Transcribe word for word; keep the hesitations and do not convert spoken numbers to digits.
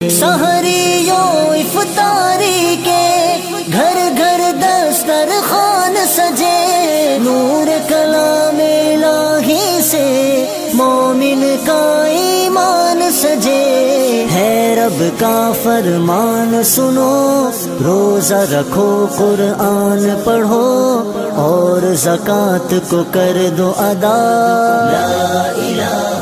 सहरियों इफ्तारी के घर घर दस्तरखान सजे, नूर कलाम इलाही से मोमिन का ईमान सजे। है रब का फरमान सुनो, रोजा रखो कुरान पढ़ो और ज़कात को कर दो अदा। ला इलाहा